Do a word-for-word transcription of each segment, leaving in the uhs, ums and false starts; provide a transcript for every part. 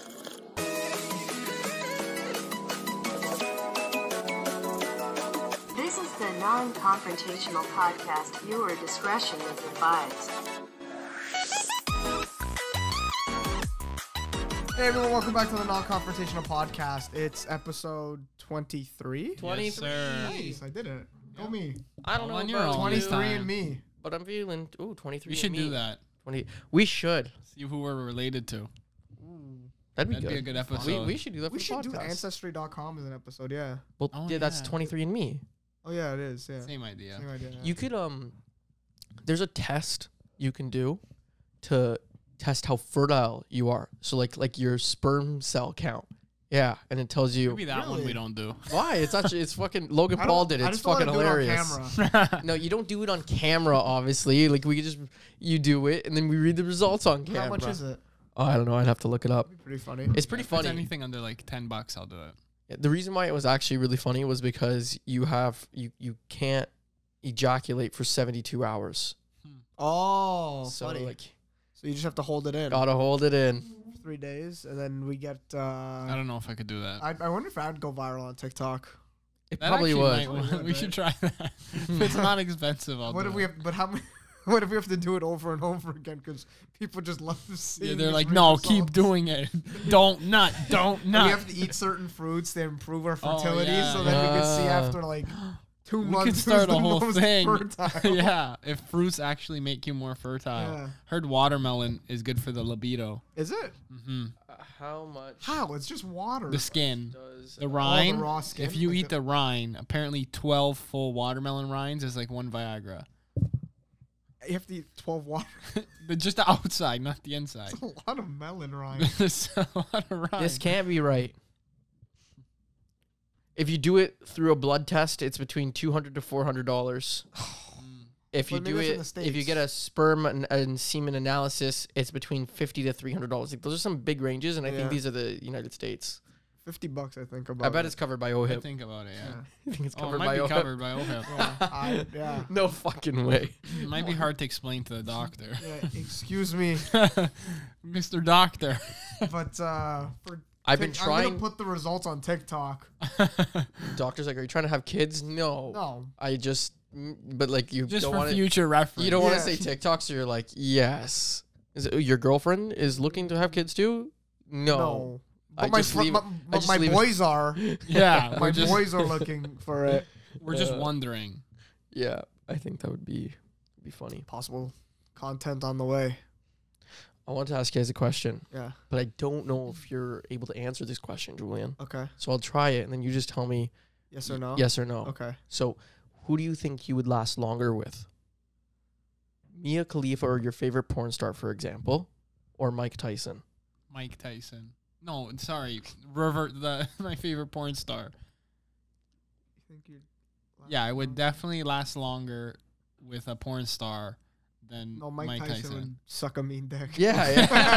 This is the non-confrontational podcast. Viewer discretion is advised. Hey everyone, welcome back to the non-confrontational podcast. It's episode twenty-three. twenty-three. Yes, nice, I did it. Go me. I don't know on your about own. twenty-three and me. but I'm feeling ooh twenty-three. We should and me. do that. twenty. We should. See who we're related to. That'd be That'd good. be a good episode. We, we should do that. We for should the do podcast. ancestry dot com as an episode, yeah. Well, Oh, yeah, that's yeah. twenty-three and me. Oh yeah, it is, yeah. Same idea. Same idea. Yeah. You could um, there's a test you can do to test how fertile you are. So like like your sperm cell count. Yeah, and it tells you Maybe that one Really? we don't do. why. It's actually it's fucking Logan I don't- Paul did it. I It's just don't fucking wanna do it hilarious. on camera. No, you don't do it on camera. Obviously, like we could just you do it and then we read the results on camera. How much is it? Oh, I don't know. I'd have to look it up. That'd be pretty funny. It's pretty If it's funny. anything under like ten bucks, I'll do it. Yeah, the reason why it was actually really funny was because you have you you can't ejaculate for seventy-two hours. Oh, So funny. like So you just have to hold it in gotta hold it in. for three days, and then we get. I Uh, don't know if I could do that. I I wonder if I'd go viral on TikTok. It That probably actually would. might Probably work. would, We right? should try that. If it's not expensive, I'll What do if it. we have? But how many? What if we have to do it over and over again? Because people just love to see. Yeah, they're like, no, keep doing it. Don't nut. Don't We nut. have to eat certain fruits to improve our Oh, fertility, yeah, so that we can see yeah. after like two We months. could who's start the a whole most thing. fertile. Yeah, if fruits actually make you more fertile. Yeah. Heard watermelon is good for the libido. Is it? hmm Uh, how much How? It's just water. The skin. does The Oh, the rind. raw skin? If you Like eat the- the rind, apparently twelve full watermelon rinds is like one Viagra. You have to eat twelve water. But just the outside, not the inside. That's a lot of melon rind. There's a lot of rind. This can't be right. If you do it through a blood test, it's between two hundred to four hundred dollars. If you But maybe do it's in it, the if you States. get a sperm and, and semen analysis, it's between fifty to three hundred dollars. Like those are some big ranges, and I Yeah. think these are the United States. Fifty bucks, I think. About I bet it. it's covered by I OHIP. think about it, yeah. Yeah. I think it's Oh, covered it might by be OHIP. covered by OHIP. Yeah, I, yeah. No fucking way. It might be hard to explain to the doctor. Yeah, excuse me, Mister Doctor. but uh, for I've been Tik- I'm trying. gonna put the results on TikTok. Doctor's like, are you trying to have kids? No. No, I just, mm, but like you Just don't for want to. future reference. You don't want Yeah. to say TikTok, so you're like, yes. Is it, your girlfriend is looking to have kids too? No. no. I But my just fr- leave- my, I but just my leave it- boys are. Yeah, My we're just, boys are looking for it. we're just Uh, wondering. Yeah, I think that would be be funny. Possible content on the way. I want to ask you guys a question, Yeah. but I don't know if you're able to answer this question, Julian. Okay. So I'll try it, and then you just tell me Yes or no? yes or no. Okay. So, who do you think you would last longer with? Mia Khalifa or your favorite porn star, for example, or Mike Tyson? Mike Tyson. No, sorry. Revert the my favorite porn star. You think you'd Yeah, I would definitely last longer with a porn star than No, Mike, Mike, Tyson, Tyson. would suck a mean dick. Yeah.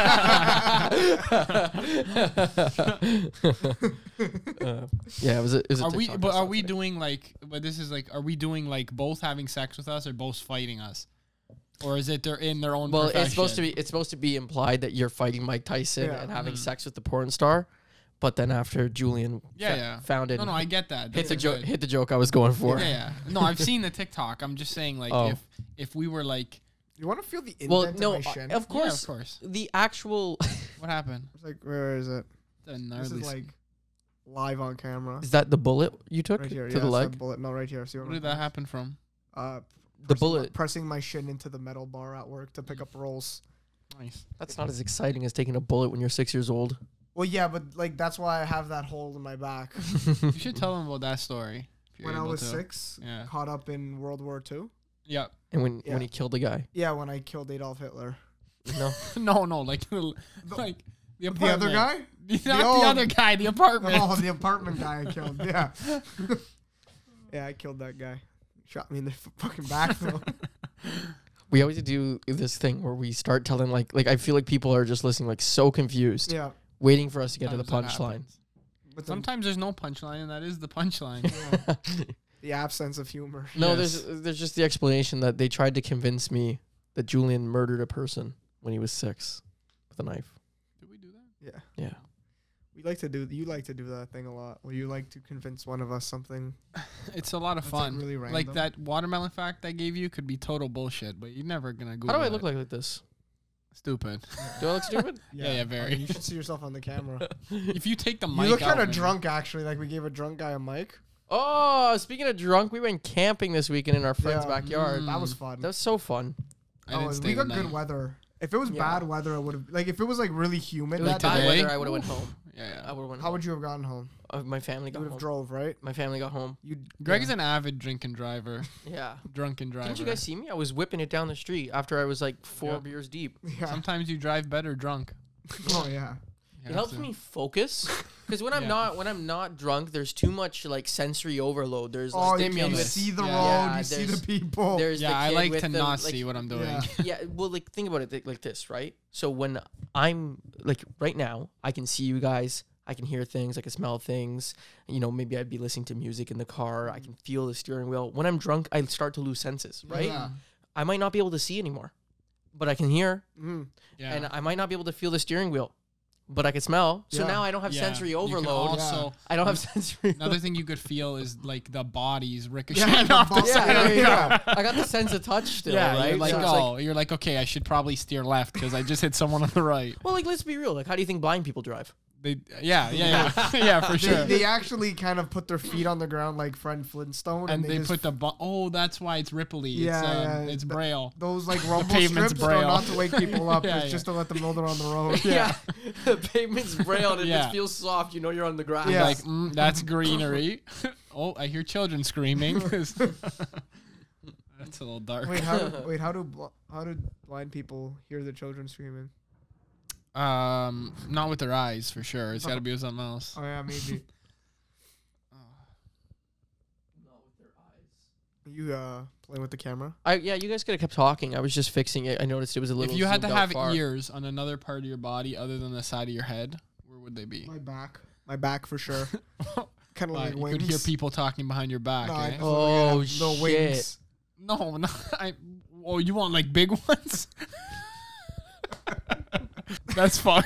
yeah. uh, yeah, it was a, it was a Are we? TikTok I But saw are we today. doing like? But this is like. Are we doing like both having sex with us or both fighting us, or is it they're in their own? Well, profession? it's supposed to be it's supposed to be implied that you're fighting Mike Tyson Yeah. and having Mhm. sex with the porn star, but then after Julian Yeah, fa- yeah. found it, No, no, I get that. hit That's the a joke good- hit the joke I was going for. Yeah, yeah. No, I've seen the TikTok. I'm just saying, like, Oh. if if we were like, You want to feel the indent Well, in no, my uh, shin? of yeah, course, of course. the actual What happened? It's like, where is it? The This gnarly is s- like live on camera. is that the bullet you took Right here. to yeah, the it's leg? that bullet. No, right here. See what, Where I'm did that happen from? Uh, The pressing my- bullet. Pressing my shin into the metal bar at work to pick up rolls. Nice. That's not as exciting as taking a bullet when you're six years old. Well, yeah, but like that's why I have that hole in my back. You should tell them about that story. if you're When I able was to. six, Yeah. caught up in World War Two. Yep. And when Yeah. when he killed the guy, Yeah, when I killed Adolf Hitler. no, no, no, like, the, The- like the The apartment. other guy? The- Not old- the other guy. The apartment. Oh, the apartment guy I killed. Yeah. Yeah, I killed that guy. Shot me in the f- fucking back though. we always do this thing where we start telling like like I feel like people are just listening like so confused, Yeah. waiting for us to get to the Sometimes that punchline. happens. But then, Sometimes there's no punchline, and that is the punchline. yeah, the absence of humor. No, Yes. there's there's just the explanation that they tried to convince me that Julian murdered a person when he was six with a knife. Did we do that? Yeah. Yeah. We like to do. You like to do that thing a lot, where you like to convince one of us something. It's a lot of That's, like, fun. really Like, random. that watermelon fact I gave you could be total bullshit, but you're never gonna Google How do I it. look like like this? Stupid. Do I look stupid? Yeah, yeah, very. Oh, you should see yourself on the camera. If you take the You mic look out, kind of man, drunk, actually. Like we gave a drunk guy a mic. Oh, speaking of drunk, we went camping this weekend in our friend's Yeah. backyard. Mm. That was fun. That was so fun. I didn't Oh, stay we got the good night. weather. If it was Yeah. bad weather, it would have like if it was like really humid It was that bad day. today? weather. I would have went home. Yeah, yeah. I would have went How home. would you have gotten home? Uh, my family You got would have home. drove, right? My family got home. You. Greg is yeah. an avid drinking driver. Yeah. Drunken driver. Didn't you guys see me? I was whipping it down the street after I was like four Yeah. beers deep. Yeah. Sometimes you drive better drunk. Oh yeah. You It have helps to. me focus because when I'm Yeah. not when I'm not drunk, there's too much like sensory overload. There's Oh, like you, you stimulus. see the Yeah. road. Yeah, you see the there's- people. there's Yeah, the I kid like with to the, not like, see what I'm doing. Yeah. yeah, well, like think about it th- like this, right? So when I'm like right now, I can see you guys, I can hear things, I can smell things. You know, maybe I'd be listening to music in the car. I can feel the steering wheel. When I'm drunk, I start to lose senses, right? Yeah. I might not be able to see anymore, but I can hear, Mm. Yeah. and I might not be able to feel the steering wheel, but I can smell. So Yeah. now I don't have Yeah. sensory You can overload. Also, I don't have sensory. another thing you could feel is like the bodies Yeah, ricocheting the off the bump- yeah, side. yeah, of the yeah. car. I got the sense of touch still, Yeah, right? you're like, So it's oh, you're like, okay, I should probably steer left because I just hit someone on the right. well, like let's be real. Like, how do you think blind people drive? They, yeah, yeah, yeah, yeah, for They, sure. they actually kind of put their feet on the ground like Fred Flintstone, and they, just, put the bu- oh, that's why it's ripply. Yeah, it's, um, yeah, it's the- braille. those like rumble pavement's strips are braille. not to wake people up. Yeah, it's yeah. just to let them know they're on the road. Yeah, the pavement's braille and Yeah. it feels soft. You know you're on the ground. Yeah. Like mm, that's greenery. Oh, I hear children screaming. That's a little dark. Wait, how do, wait, how do bl- how do blind people hear the children screaming? Um, not with their eyes for sure. It's got to be with something else. Oh yeah, maybe. You uh playing with the camera? I, yeah, you guys could have kept talking. I was just fixing it. I noticed it was a little. If you had to zoomed out have far. ears on another part of your body other than the side of your head, where would they be? My back, my back for sure. Kind of Uh, like you wings. could hear people talking behind your back. No, eh? I just Oh, look at the shit. wings. No, no. I, oh, you want like big ones? That's fine.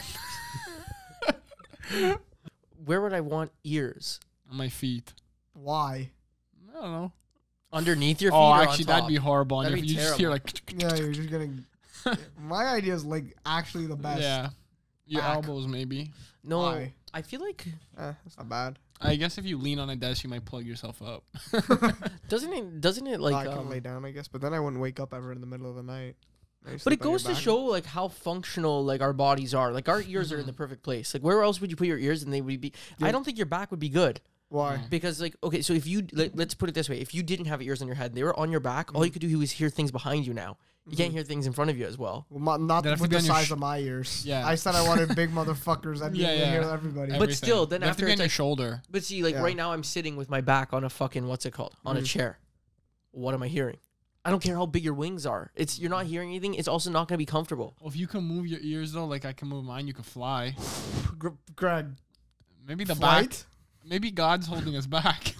Where would I want ears? On my feet. Why? I don't know. Underneath your feet? Oh, or actually, on that'd top? be horrible. And That'd if be you just hear terrible. like, Yeah, you're just gonna. My idea is like actually the best. yeah, your Back. elbows maybe. No, Why? I feel like Eh, that's not bad. I guess if you lean on a desk, you might plug yourself up. doesn't it doesn't it Like, like I can um, lay down, I guess, but then I wouldn't wake up ever in the middle of the night. I just But it sleep on your goes to back. show like how functional like our bodies are. Like our ears are in Mhm. the perfect place. Like where else would you put your ears and they would be? Yeah. I don't think your back would be good Why? Mm. because like okay, so if you let, let's put it this way: if you didn't have ears on your head, and they were on your back, all you could do was hear things behind you. Now you can't Mhm. hear things in front of you as well. Well, not, not They'd have to with be the on your size sh- of my ears. Yeah. I said I wanted big motherfuckers. I'd be Yeah, able to yeah. hear everybody. But Everything. still, then They have to after be it's on your like- shoulder. But see, like Yeah. right now, I'm sitting with my back on a fucking what's it called on a Mhm. chair. What am I hearing? I don't care how big your wings are. It's you're not hearing anything. It's also not going to be comfortable. Well, if you can move your ears though, like I can move mine, you can fly. Gr- Greg, Maybe the flight? back. Maybe God's holding us back.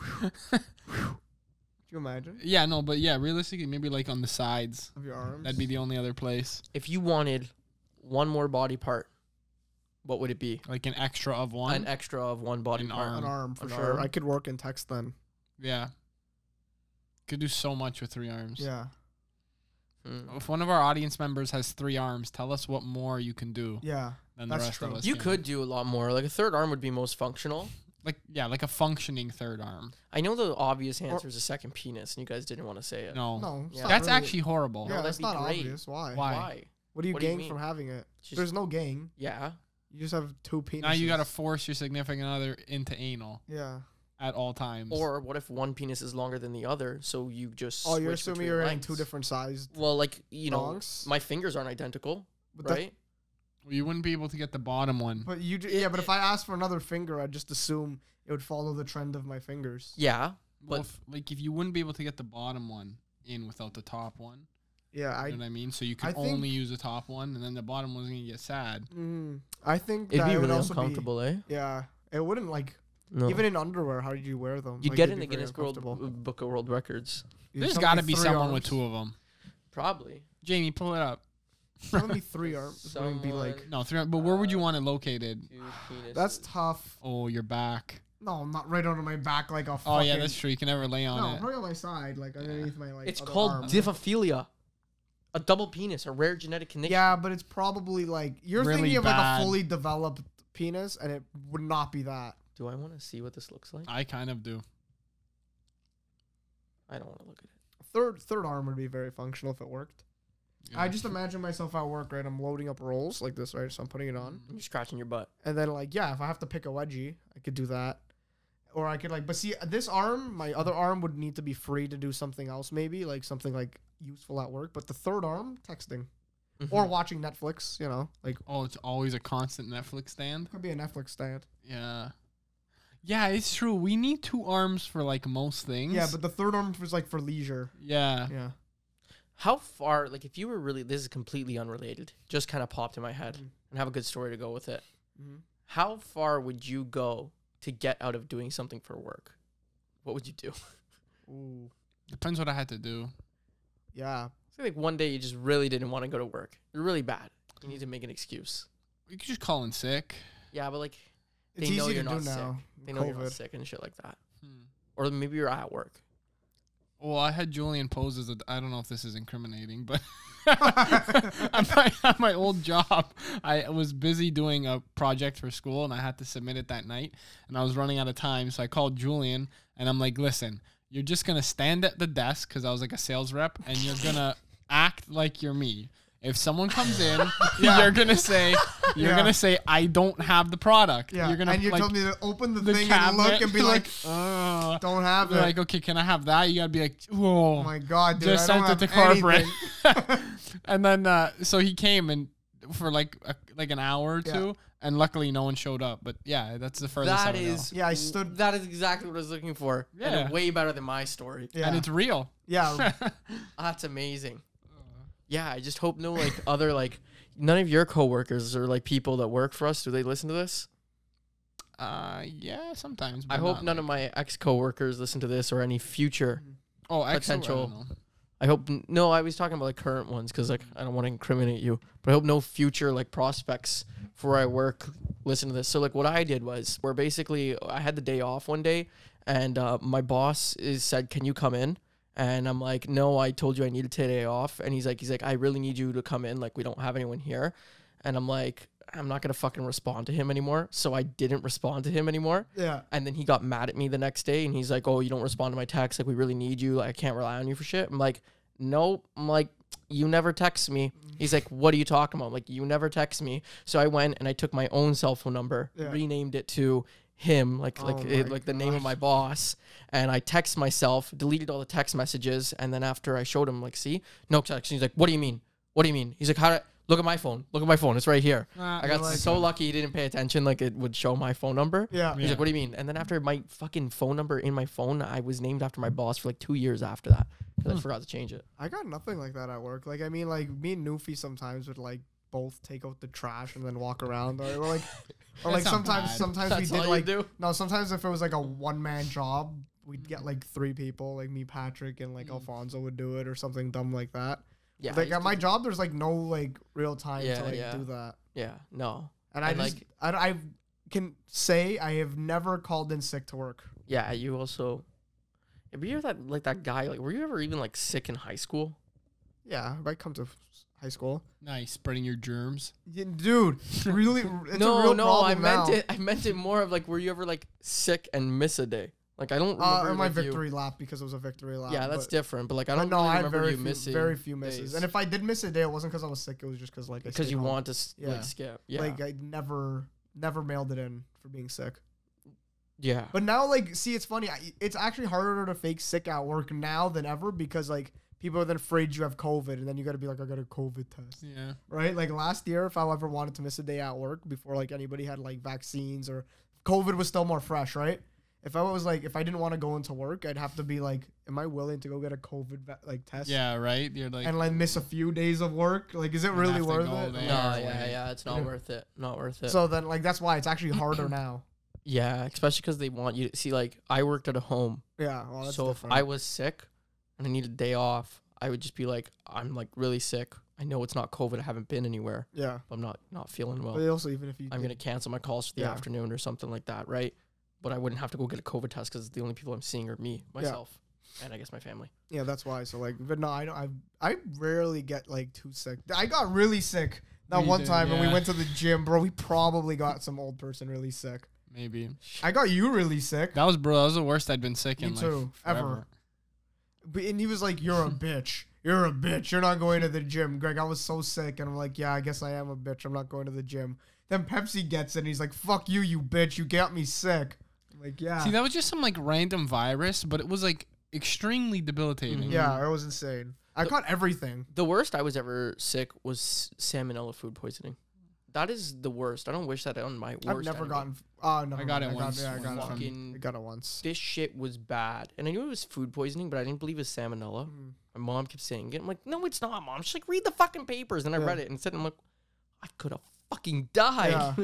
Could you imagine? Yeah, no, but yeah, realistically, maybe like on the sides. Of your arms? That'd be the only other place. If you wanted one more body part, what would it be? Like an extra of one. An extra of one body An part. arm. An arm, for An sure. arm. I could work in text then. Yeah. Could do so much with three arms. Yeah. Hmm. If one of our audience members has three arms, tell us what more you can do Yeah. than the That's rest true. of us. You can. could do a lot more. Like a third arm would be most functional. like yeah, like a functioning third arm. I know the obvious answer is a second penis, and you guys didn't want to say it. No, No. it's Yeah. not that's really- actually horrible. Yeah, No, that's that'd be not great. obvious. Why? Why? Why? What do you What do you gain mean? from having it? Just- There's no gain. Yeah. You just have two penises. Now you gotta force your significant other into anal Yeah. at all times. Or what if one penis is longer than the other, so you just Oh, you're switch assuming between you're in lengths? two different sized Well, like you know, dongs? my fingers aren't identical, But the- right? you wouldn't be able to get the bottom one. But you, ju- yeah. But if I asked for another finger, I'd just assume it would follow the trend of my fingers. Yeah. Well, but- if, like if you wouldn't be able to get the bottom one in without the top one, Yeah, I. you know what I mean? So you I could think- only use the top one, and then the bottom one's gonna get sad. Mm, I think It'd that be it would really also uncomfortable, eh? be. Yeah, it wouldn't like No. even in underwear. How did you wear them? You'd Like, get it'd in the be very Guinness World uncomfortable. Book of World Records. You There's tell got to me be three someone with arms. two of them. Probably. Jamie, pull it up. That would be three arms. It wouldn't be like. Someone- No, three. But where would you want it located? Two penises. That's tough. Oh, your back. No, not right under my back like a. Oh Fucking, yeah, that's true. You can never lay on No, it. probably on my side, like underneath my like. It's other called arm. diphophilia, a double penis, a rare genetic condition. Yeah, but it's probably like you're Really thinking of bad. like a fully developed penis, and it would not be that. Do I want to see what this looks like? I kind of do. I don't want to look at it. Third third arm would be very functional if it worked. Yeah. I just imagine myself at work, right? I'm loading up rolls like this, right? So I'm putting it on, You're scratching your butt. and then like yeah, if I have to pick a wedgie, I could do that, or I could like. But see, this arm, my other arm would need to be free to do something else, maybe like something like useful at work. But the third arm, texting or watching Netflix, you know, like Oh, it's always a constant Netflix stand. could be a Netflix stand. Yeah. Yeah, it's true. We need two arms for like most things. Yeah, but the third arm was like for leisure. yeah. Yeah. How far, like, if you were really, this is completely unrelated, just kind of popped in my head Mhm. and have a good story to go with it. Mm-hmm. How far would you go to get out of doing something for work? What would you do? Ooh. Depends what I had to do. Yeah. Say like one day you just really didn't want to go to work. You're really bad. You need to make an excuse. You could just call in sick. Yeah, but like It's They know easy you're to not do sick. now. they know you're COVID. not sick and shit like that. Hmm. Or maybe you're at work. Well, I had Julian pose as a. I don't know if this is incriminating, but at, my, at my old job, I was busy doing a project for school, and I had to submit it that night, and I was running out of time, so I called Julian, and I'm like, "Listen, you're just gonna stand at the desk because I was like a sales rep, and you're gonna act like you're me." If someone comes in, Yeah. you're gonna say, "You're Yeah. gonna say I don't have the product." Yeah. You're gonna and you like, told me to open the, the thing and look cabinet, and be like, "Uh," don't have it. They're like, okay, can I have that? You gotta be like, whoa. oh my god, dude. Just I don't sent it have to corporate. anything. And then, uh, so he came and for like a, like an hour or Yeah. two, and luckily no one showed up. But yeah, that's the furthest I That would go. is Yeah, I stood- That is exactly what I was looking for. Yeah. And way better than my story. Yeah. and it's real. yeah. That's amazing. Yeah, I just hope no like other like none of your coworkers or like people that work for us, do they listen to this? Uh, yeah, sometimes. I but hope not, none like- of my ex coworkers listen to this or any future. oh excellent. potential- I hope n- no, I was talking about like current ones because like I don't want to incriminate you, but I hope no future like prospects for where I work listen to this. So like what I did was where basically I had the day off one day and uh, my boss is said, "Can you come in?" And I'm like, "No, I told you I needed today off." And he's like, he's like, "I really need you to come in. Like we don't have anyone here." And I'm like, I'm not gonna fucking respond to him anymore. So I didn't respond to him anymore. Yeah. And then he got mad at me the next day and he's like, "Oh, you don't respond to my text. Like, we really need you. Like, I can't rely on you for shit." I'm like, "Nope." I'm like, "You never text me." He's like, "What are you talking about?" I'm like, "You never text me." So I went and I took my own cell phone number, Yeah. renamed it to him, like Oh like it, my like the name of gosh. my boss. And I text myself, deleted all the text messages. And then after I showed him, like, "See, no text." He's like, "What do you mean? What do you mean?" He's like, "How do look at my phone? Look at my phone. It's right here." Uh, I got like so that. lucky he didn't pay attention. Like it would show my phone number. Yeah. He's Yeah. like, "What do you mean?" And then after my fucking phone number in my phone, I was named after my boss for like two years after that because I Hmm. forgot to change it. I got nothing like that at work. Like, I mean, like, me and Newfie sometimes would, like, both take out the trash and then walk around. Or, like, or like That's not sometimes, bad. sometimes That's we all did, you like, do? no, sometimes if it was, like, a one-man job, we'd get, like, three people. Like, me, Patrick, and, like, Mm. Alfonso would do it or something dumb like that. Yeah, I Like, used at to my do- job, there's, like, no, like, real time Yeah, to, like, yeah. do that. Yeah, no. And I And, just, like- I, I can say I have never called in sick to work. Yeah, you also. Yeah, but you're that like that guy. Like, were you ever even like sick in high school? Yeah, if I come to high school. nice, spreading your germs. Yeah, dude, really, it's no, a real no, problem I meant now. it. I meant it more of like, were you ever like sick and miss a day? Like, I don't Uh, remember on my like, you- victory lap because it was a victory lap. Yeah, that's but- different. But like, I but don't no, really I had remember very you few, missing very few misses. days. And if I did miss a day, it wasn't because I was sick. It was just because like I because stayed you home. want to s Yeah. like skip. Yeah, Like I never, never mailed it in for being sick. yeah. But now, like, see, it's funny. I- It's actually harder to fake sick at work now than ever because like people are then afraid you have COVID, and then you got to be like, I got a COVID test, Yeah. right? Like last year, if I ever wanted to miss a day at work before like anybody had like vaccines or COVID was still more fresh, right? If I was like, if I didn't want to go into work, I'd have to be like, am I willing to go get a COVID va- like test? Yeah. Right. You're like. And like miss a few days of work. Like, is it And really have to worth go it? there. No, Yeah, yeah, like- yeah. It's not Yeah. worth it. Not worth it. So then, like, that's why it's actually harder now. yeah, especially because they want you to see. Like, I worked at a home, Yeah. Well, that's so different. if I was sick and I needed a day off, I would just be like, I'm like really sick. I know it's not COVID. I haven't been anywhere. Yeah. I'm not not feeling well. But also, even if you, I'm did- gonna cancel my calls for the Yeah. afternoon or something like that, right? But I wouldn't have to go get a COVID test because the only people I'm seeing are me, myself, and I guess my family. Yeah, that's why. So like, but no, I don't. I I rarely get like too sick. I got really sick that We one did, time when we yeah. went to the gym, bro. We probably got some old person really sick. Maybe. I got you really sick. That was, bro, that was the worst I'd been sick Me in, too, like, ever. forever. But, and he was like, "You're a bitch. You're a bitch. You're not going to the gym, Greg." I was so sick, and I'm like, "Yeah, I guess I am a bitch. I'm not going to the gym." Then Pepsi gets it, and he's like, "Fuck you, you bitch. You got me sick." I'm like, yeah, See, that was just some, like, random virus, but it was, like, extremely debilitating. yeah, it was insane. I caught everything. The worst I was ever sick was salmonella food poisoning. That is the worst. I don't wish that on my worst. I've never enemy. gotten. Oh, never I got mind. it once. yeah, I got it. From- Fucking I got it once. this shit was bad, and I knew it was food poisoning, but I didn't believe it was salmonella. Mm. My mom kept saying it. I'm like, no, it's not, mom. She's like, read the fucking papers. And I Yeah. read it and said, I'm like, I could have fucking died. Yeah.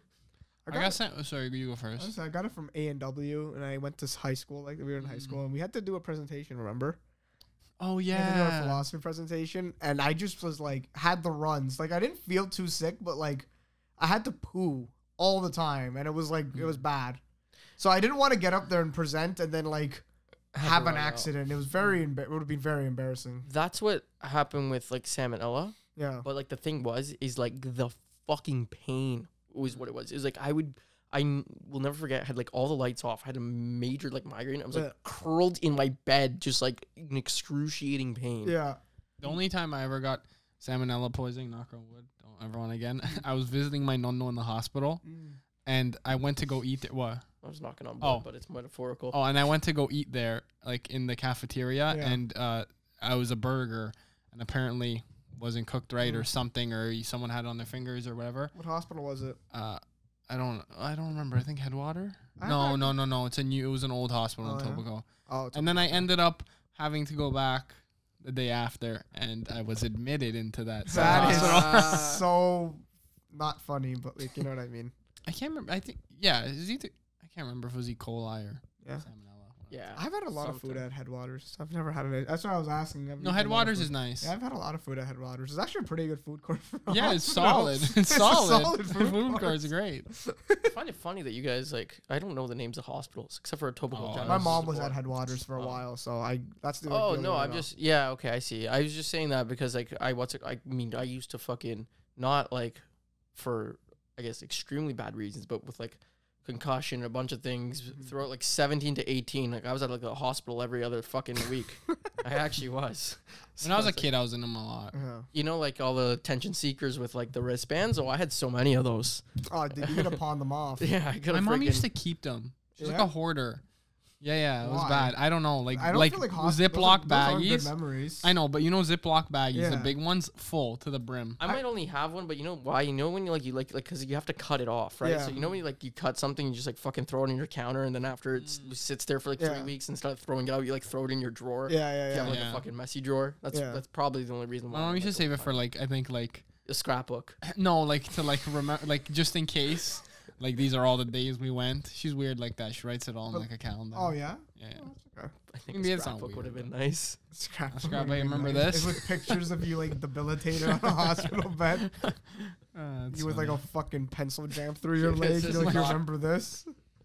I I got got, sent. Oh, sorry, you go first. honestly, I got it from A and W, and I went to s- high school. Like we were in high school, and we had to do a presentation. Remember? Oh, We had to do our yeah. philosophy presentation, and I just was like had the runs. Like I didn't feel too sick, but like I had to poo all the time, and it was like it was bad. So I didn't want to get up there and present, and then like have to an run out. accident. It was very emba- it would have been very embarrassing. That's what happened with like salmonella. Yeah. But like the thing was, is like the fucking pain was what it was. It was like I would, I n- will never forget. I had like all the lights off. I had a major like migraine. I was like Yeah. curled in my bed, just like in excruciating pain. Yeah. The only time I ever got salmonella poisoning, knock on wood, don't ever want again. I was visiting my nonno in the hospital, and I went to go eat there. What? I was knocking on wood, Oh. but it's metaphorical. Oh, and I went to go eat there, like in the cafeteria, Yeah. and uh, I was a burger, and apparently wasn't cooked right or Mm. something, or someone had it on their fingers or whatever. What hospital was it? Uh, I don't, I don't remember. I think Headwater. I No, had- no, no, no. It's a new. It was an old hospital Oh, in yeah? Tobago. Oh, it's And then I ended up having to go back the day after, and I was admitted into that. same that is hospital. so not funny, but like you know what I mean. I can't remember. I think yeah, it was either I can't remember if it was E. coli or Yeah. salmonella. yeah. I've had a lot of food Something. at Headwaters. I've never had it. That's what I was asking. I've No, eaten a lot of Headwaters food. is nice. Yeah, I've had a lot of food at Headwaters. It's actually a pretty good food court. For a Yeah, it's hospital. solid. It's, a solid. solid The food food court. court's great. I find it funny that you guys like. I don't know the names of hospitals except for Etobicoke. Oh, General My That's mom was Hospital. at Headwaters for a Oh. while, so I that's the. Oh the only no, one I I'm know. just yeah okay. I see. I was just saying that because like I what's it, I mean I used to fucking not like for I guess extremely bad reasons, but with like concussion and a bunch of things Mm-hmm. throughout like seventeen to eighteen. Like I was at like the hospital every other fucking week. I actually was. When I was a it's like, kid, I was in them a lot. Yeah. you know, like all the attention seekers with like the wristbands. Oh, I had so many of those. Oh, dude, you gotta pawn them off. Yeah, I could My have. mom used to keep them. She's like Yeah? a hoarder. Yeah, yeah, it was Why? bad. I don't know, like I don't like, feel like hosp- Ziploc those are, those are good baggies. memories. I know, but you know Ziploc baggies, the Yeah. big ones, full to the brim. I might only have one, but you know why? You know when you like you like like because you have to cut it off, right? Yeah. So you know when you like you cut something, you just like fucking throw it on your counter, and then after it s- sits there for like Yeah. three weeks and instead of throwing it out, you like throw it in your drawer. Yeah, yeah, You yeah. have like Yeah. a fucking messy drawer. That's Yeah. that's probably the only reason why. My mom I'm, used to like, save it oh, for like I think like a scrapbook. no, like to like remember like just in case. Like these are all the days we went. She's weird like that. She writes it all in But- like a calendar. Oh yeah. yeah. yeah. Okay. I think Maybe a it's not scrapbook would have weird, been nice. Scrap. A scrap, would hey, be remember nice. this? It's with pictures of you like debilitated on a hospital bed. Uh, that's You with like funny. a fucking pencil jam through your This leg. is You're like, you not- remember this?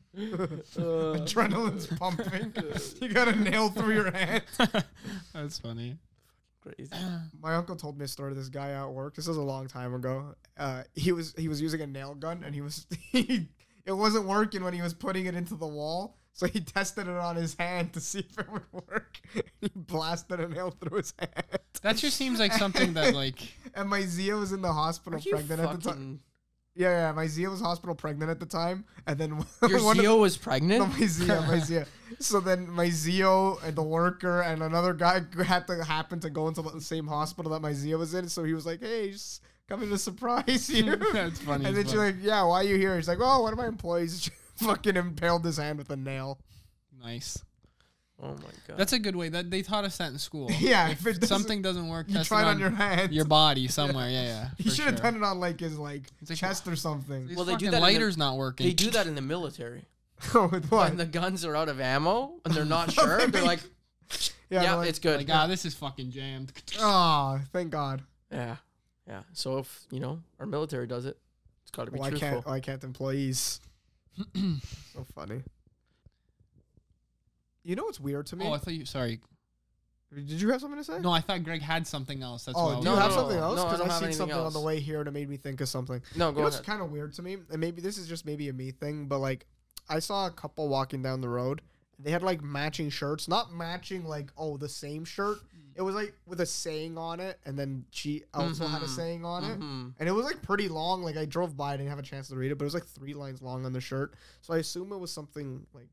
Uh, Adrenaline's pumping. You got a nail through your hand. That's funny. crazy. My uncle told me a story of this guy at work. This was a long time ago. Uh, he was he was using a nail gun and he was he, it wasn't working when he was putting it into the wall. So he tested it on his hand to see if it would work. He blasted a nail through his hand. That just seems like something that like And my Zia was in the hospital Are you pregnant at the time. fucking? Yeah, yeah. My Zia was hospital pregnant at the time, and then Your one of Zio was No, pregnant. my Zia, my Zia. So then my Zio and the worker and another guy had to happen to go into the same hospital that my Zia was in. So he was like, "Hey, just coming to surprise you." That's funny And as then she's fuck. like, "Yeah, why are you here?" He's like, "Oh, one of my employees fucking impaled his hand with a nail." nice. Oh my god. That's a good way. That they taught us that in school. Yeah, if it doesn't- Something doesn't work. You test try it it on your hand. your body somewhere. Yeah, yeah. He for should have sure. done it on like his like It's like, chest or something. These Well, they do fucking that in the- lighter's not working. they do that in the military. Oh, with what? When the guns are out of ammo and they're not sure, they're like, yeah, they're like, it's good. Like, ah, this is fucking jammed. Oh, thank God. Yeah, yeah. So if you know our military does it, it's got to be Why truthful. can't why can't employees? So funny. You know what's weird to me? Oh, I thought you. Sorry. Did you have something to say? No, I thought Greg had something else. That's Oh, why. I do was you No, have no, something no. else? No, I Because don't I have seen anything something on else. the way here and it made me think of something. No, You go know what's ahead. kind of weird to me, and maybe this is just maybe a me thing, but like I saw a couple walking down the road. They had like matching shirts, not matching like oh the same shirt. It was like with a saying on it, and then she also had a Mhm. saying on it, Mhm. and it was like pretty long. Like I drove by, I didn't have a chance to read it, but it was like three lines long on the shirt. So I assume it was something like.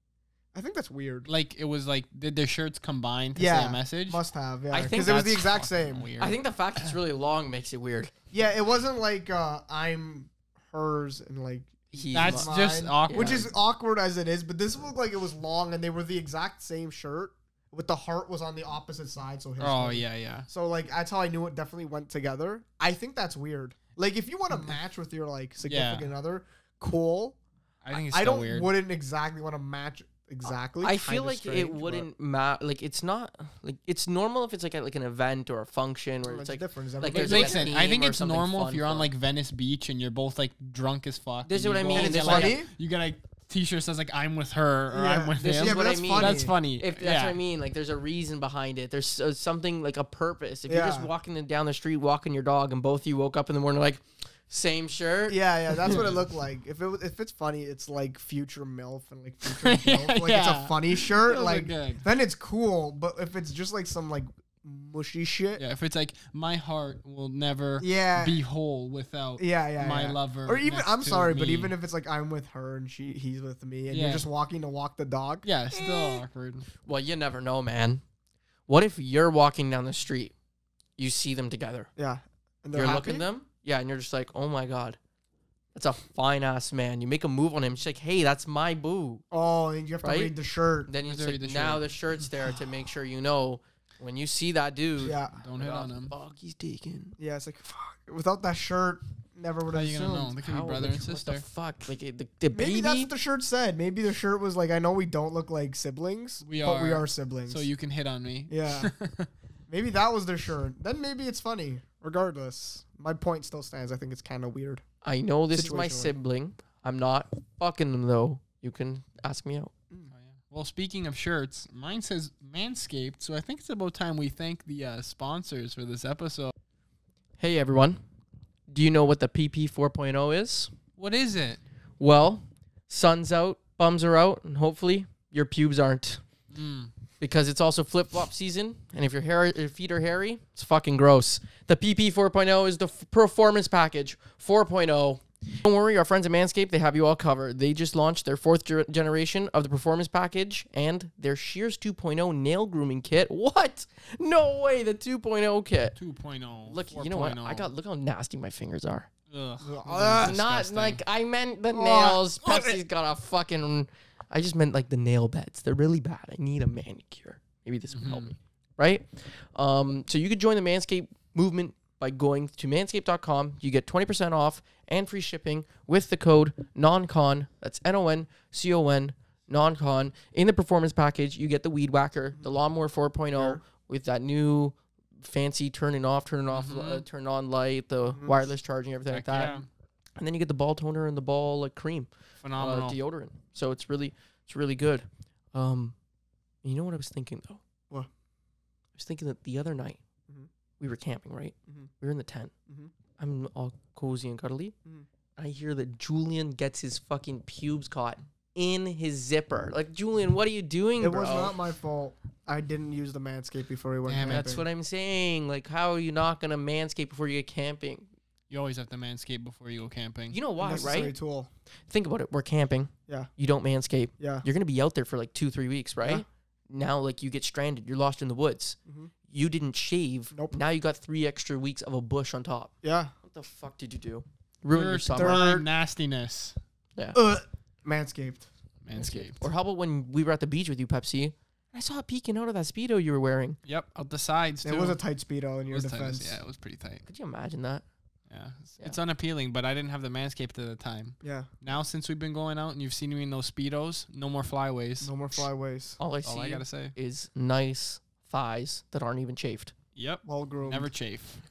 I think that's weird. Like it was like did their shirts combine to say Yeah, a message? Must have, yeah, I think because it was the That's exact fucking same. Weird. I think the fact it's really long makes it weird. Yeah, it wasn't like uh, I'm hers and like He's That's mine, just awkward. which is awkward as it is, but this looked like it was long and they were the exact same shirt, with the heart was on the opposite side. So his Oh was- yeah, yeah. So like that's how I knew it definitely went together. I think that's weird. Like if you want to match with your like significant other, cool. I think it's I still don't weird. wouldn't exactly want to match exactly. I feel Kinda like strange, it but wouldn't matter. Like it's not like it's normal if it's like at like an event or a function where it's it's like different. Is like everybody there's like a Listen, theme I think or it's something normal fun if you're on fun. like Venice Beach and you're both like drunk as fuck. This is and what you I go mean, and it's you like- get, like, you get a t-shirt that says like I'm with her or Yeah, I'm with this him. is yeah, but what I that's mean. funny. That's funny. If that's yeah. what I mean, like there's a reason behind it. There's uh, something like a purpose. If you're just Yeah. walking the- down the street, walking your dog, and both of you woke up in the morning like same shirt. Yeah, yeah, that's what it looked like. If it was, if it's funny, it's like future MILF and like future MILF. Like it's Yeah. a funny shirt. Those are Like good. then it's cool. But if it's just like some like mushy shit, Yeah, if it's like my heart will never yeah, be whole without yeah, yeah, my yeah. lover. Or even next I'm to sorry, but me. even if it's like I'm with her and she he's with me, and Yeah. you're just walking to walk the dog. yeah, still awkward. Well, you never know, man. What if you're walking down the street, you see them together, Yeah, and they're you're happy? looking at them, yeah, and you're just like, oh my god, that's a fine ass man. You make a move on him, she's like, hey, that's my boo. Oh, and you have to Right? read the shirt. Then you Is say, there the now shirt? the shirt's there to make sure you know when you see that dude. Yeah, Don't hit what on the him. Fuck, he's taken. yeah. It's like fuck. Without that shirt, never would How have you gonna know? assumed. They could be How? brother Like, and sister. What the fuck? Like it- the, the Maybe baby. that's what the shirt said. Maybe the shirt was like, I know we don't look like siblings, We but we are, are siblings. So you can hit on me. Yeah. Maybe that was their shirt. Then maybe it's funny. Regardless, my point still stands. I think it's kind of weird. I know this is my Situationally. sibling. I'm not fucking them though. You can ask me out. Oh, yeah. Well, speaking of shirts, mine says Manscaped, so I think it's about time we thank the uh, sponsors for this episode. Hey everyone, do you know what the P P four point oh is? What is it? Well, sun's out, bums are out, and hopefully your pubes aren't. Mm. Because it's also flip flop season, and if your hair, your feet are hairy, it's fucking gross. The P P four point oh is the f- performance package four point oh. Don't worry, our friends at Manscaped, they have you all covered. They just launched their fourth ger- generation of the performance package and their Shears two point oh nail grooming kit. What? No way, the two point oh kit. two point oh. Look, you know what? I got look how nasty my fingers are. Ugh. Ugh. Not like I meant the nails. Pepsi's got a fucking. I just meant like the nail beds. They're really bad. I need a manicure. Maybe this would help me, right? Um, so you could join the Manscaped movement by going to manscaped dot com. You get twenty percent off and free shipping with the code NONCON. That's N O N C O N, NONCON. In the performance package, you get the Weed Whacker, the Lawnmower four point oh with that new fancy turning off, turning off, Mhm. uh, turn on light, the wireless charging, everything like Heck that. yeah. And then you get the ball toner and the ball like cream uh, Phenomenal. deodorant. So it's really it's really good. Um, you know what I was thinking though? What? I was thinking that the other night Mhm. we were camping, right? Mhm. We were in the tent. Mhm. I'm all cozy and cuddly. Mhm. I hear that Julian gets his fucking pubes caught in his zipper. Like, Julian, what are you doing, It bro? was not my fault. I didn't use the Manscaped before we went Damn it. camping. That's what I'm saying. Like, how are you not gonna manscape before you get camping? You always have to manscape before you go camping. You know why, Necessary right? tool. Think about it. We're camping. Yeah. You don't manscape. Yeah. You're gonna be out there for like two, three weeks, right? Yeah. Now, like, you get stranded. You're lost in the woods. Mhm. You didn't shave. Nope. Now you got three extra weeks of a bush on top. Yeah. What the fuck did you do? Ruin your Dirt, summer. grime, nastiness. Yeah. Uh, Manscaped. Manscaped. Or how about when we were at the beach with you, Pepsi? I saw it peeking out of that Speedo you were wearing. Yep, out the sides too. It was a tight Speedo in It your was tight as- defense. yeah, it was pretty tight. Could you imagine that? Yeah, it's, Yeah. it's unappealing, but I didn't have the Manscaped at the time. Yeah. Now, since we've been going out and you've seen me in those Speedos, no more flyways. No more flyways. All I That's all see I gotta say. is nice thighs that aren't even chafed. Yep, Well groomed. never chafe.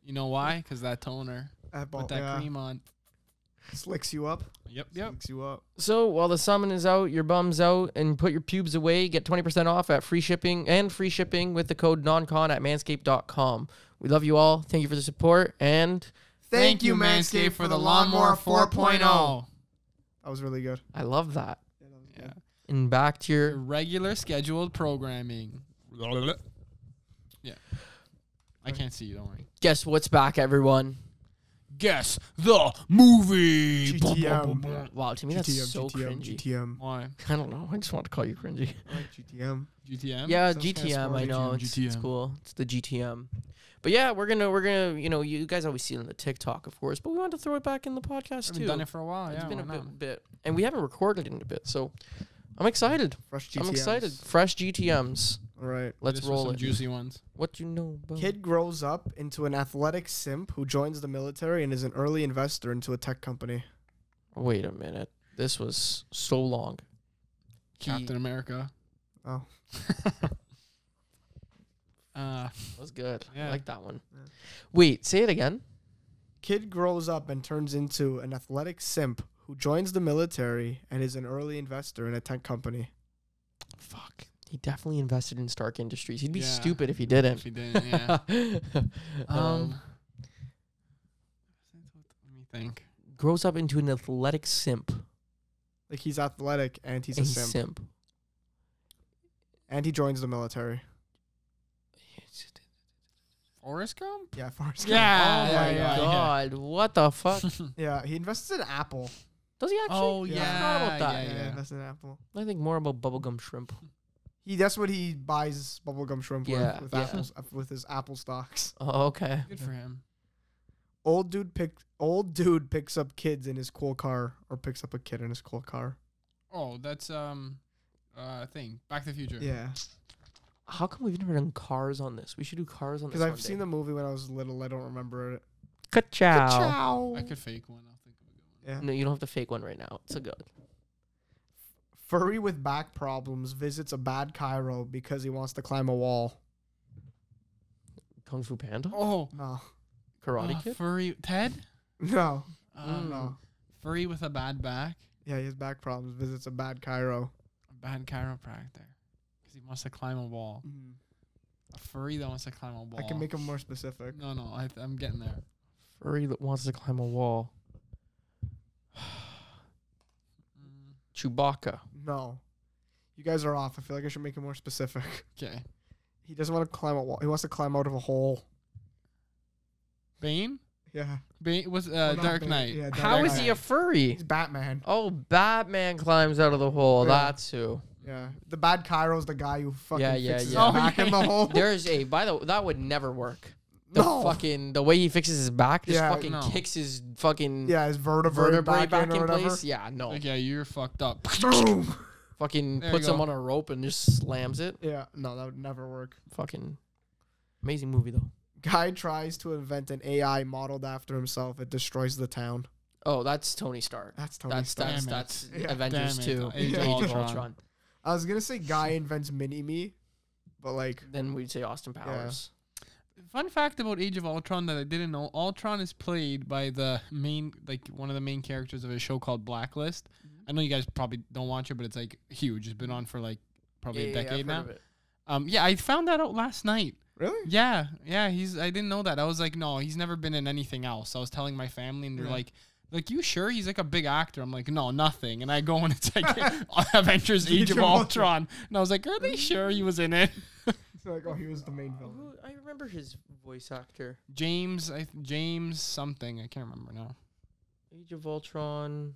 You know why? Because that toner That ball, with that yeah. cream on. Slicks you up. Yep, yep. Slicks you up. So while the summon is out, your bum's out, and put your pubes away, get twenty percent off at free shipping and free shipping with the code noncon at manscaped dot com. We love you all. Thank you for the support. And Thank you, Manscaped, for the Lawnmower four point oh. That was really good. I love that. Yeah. And back to Your your regular scheduled programming. Yeah. I can't see you, don't worry. guess what's back, everyone. Guess the movie. G T M. Wow, to me G T M, that's so G T M, cringy. G T M. Why? I don't know. I just want to call you cringy. I like G T M. G T M? Yeah, Sounds kinda G T M. I sporty. know it's, it's G T M. cool. It's the G T M. But yeah, we're gonna we're gonna you know you guys always see it on the TikTok, of course, but we want to throw it back in the podcast I've too. been done it for a while. It's Yeah, been a why bit, not? bit, and we haven't recorded in a bit, so I'm excited. Fresh G T Ms. I'm excited. Fresh G T Ms. All right. Let's Just for roll some it. juicy ones. What you know about Kid grows up into an athletic simp who joins the military and is an early investor into a tech company. Wait a minute. This was so long. He- Captain America. Oh. Uh, That was good. I Yeah. like that one. Yeah. Wait, say it again. Kid grows up and turns into an athletic simp who joins the military and is an early investor in a tech company. Fuck. He definitely invested in Stark Industries. He'd be Yeah. stupid if he didn't. if he didn't, yeah. um, um, let me think. grows up into an athletic simp. Like he's athletic and he's and a he's simp. simp. And he joins the military. Forrest Gump? Yeah, Forrest Yeah, Oh Gump. my yeah, yeah. god. What the fuck? Yeah, he invested in Apple. Does he actually? Oh, I yeah. forgot about that. Yeah, Yeah, he yeah. invested in Apple. I think more about bubblegum shrimp. He that's what he buys bubblegum shrimp Yeah, with with, yeah. apples, with his Apple stocks. Oh, okay. Good for him. Old dude pick old dude picks up kids in his cool car or picks up a kid in his cool car. Oh, that's um, uh, thing. Back to the Future. Yeah. How come we've never done cars on this? We should do cars on this. Because I've seen the movie when I was little. I don't remember it. Ka-chow. Ciao. I could fake one. I'll think of a good one. Yeah. No, you don't have to fake one right now. It's a good. Furry with back problems visits a bad chiro because he wants to climb a wall. Kung Fu Panda? Oh, No. Karate uh, Kid? furry Ted. No. Um, No. Furry with a bad back. Yeah, he has back problems. Visits a bad chiro. A bad chiropractor. Because he wants to climb a wall. A furry that wants to climb a wall. I can make him more specific. No, no, I, I'm getting there. Furry that wants to climb a wall. Mm, Chewbacca. No. You guys are off. I feel like I should make it more specific. Okay. He doesn't want to climb a wall. He wants to climb out of a hole. Bane. Yeah. Bane was uh, Well, not Dark Bane. Knight. Yeah, Dark How is Knight. he a furry? He's Batman. Oh, Batman climbs out of the hole. Yeah. That's who. Yeah. The bad chiro's the guy who fucking Yeah, yeah, fixes yeah. his back Oh, in the yeah. hole. There's a, by the way, that would never work. The No. fucking, the way he fixes his back, just Yeah. fucking No. kicks his fucking Yeah, his vertebrae, vertebrae back, back, in, or in whatever. place. Yeah, no. Like, yeah, you're fucked up. Boom. Fucking There you puts him go. on a rope and just slams it. Yeah. No, that would never work. Fucking amazing movie, though. Guy tries to invent an A I modeled after himself. It destroys the town. Oh, that's Tony Stark. That's Tony That's Stark. that's Damn it. that's Yeah. Avengers Damn it. two. Age of Age of Ultron. Ultron. I was gonna say guy invents mini me, but like Then we'd say Austin Powers. Fun fact about Age of Ultron that I didn't know: Ultron is played by the main, like one of the main characters of a show called Blacklist. I know you guys probably don't watch it, but it's like huge. It's been on for like probably a decade now. Um, yeah, I found that out last night. really? Yeah, yeah, he's. I didn't know that. I was like, no, he's never been in anything else. I was telling my family, and they're Yeah. like, like you sure? He's like a big actor. I'm like, no, nothing. And I go and it's like Avengers: Age of Ultron, and I was like, are they sure he was in it? It's like oh he was the main villain. Who- I remember his voice actor. James, I James something. I can't remember now. Age of Ultron.